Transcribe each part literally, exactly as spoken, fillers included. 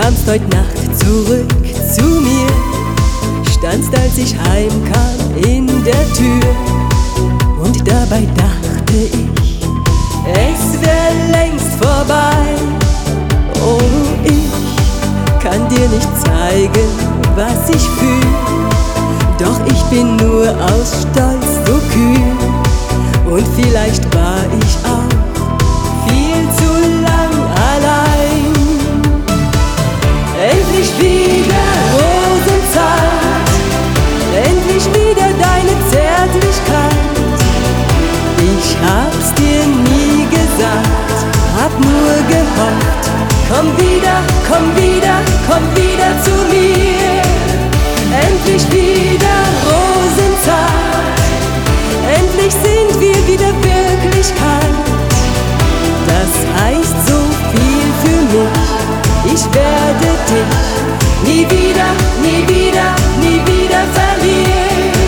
kamst heut Nacht zurück zu mir, standst, als ich heimkam, in der Tür. Und dabei dachte ich, es wär längst vorbei. Oh, ich kann dir nicht zeigen, was ich fühl, doch ich bin nur aus Stolz so kühl. Und vielleicht war ich auch viel zu lang allein. Endlich wieder Rosenzeit, endlich wieder deine Zärtlichkeit. Ich hab's dir nie gesagt, hab nur gehofft. Komm wieder, komm wieder, komm wieder zu mir. Endlich wieder Rosenzeit, endlich sind wir wieder Wirklichkeit. Das heißt so viel für mich, ich werde dich nie wieder, nie wieder, nie wieder verlieren.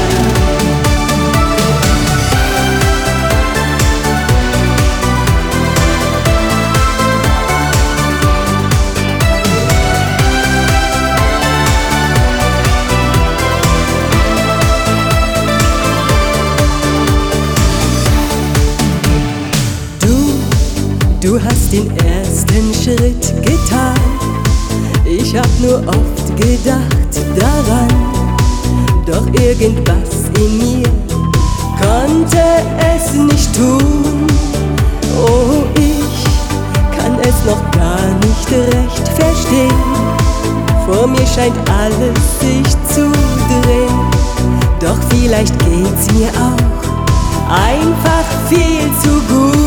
Du hast den ersten Schritt getan, ich hab nur oft gedacht daran, doch irgendwas in mir konnte es nicht tun. Oh, ich kann es noch gar nicht recht verstehen, vor mir scheint alles sich zu drehen, doch vielleicht geht's mir auch einfach viel zu gut.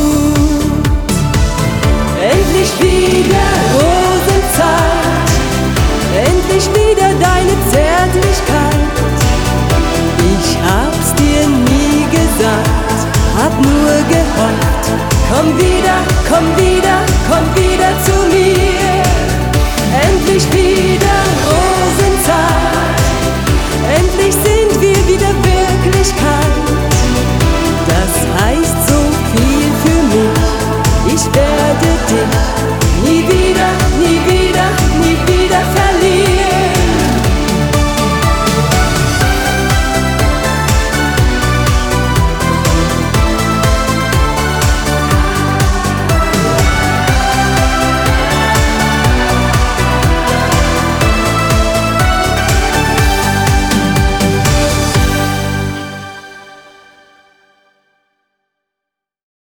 Endlich wieder Rosenzeit, endlich wieder deine Zärtlichkeit. Ich hab's dir nie gesagt, hab nur gehofft. Komm wieder, komm wieder, komm wieder zu mir. Endlich wieder Rosenzeit, endlich sind wir wieder Wirklichkeit. Das heißt so viel für mich, ich werde dich nie wieder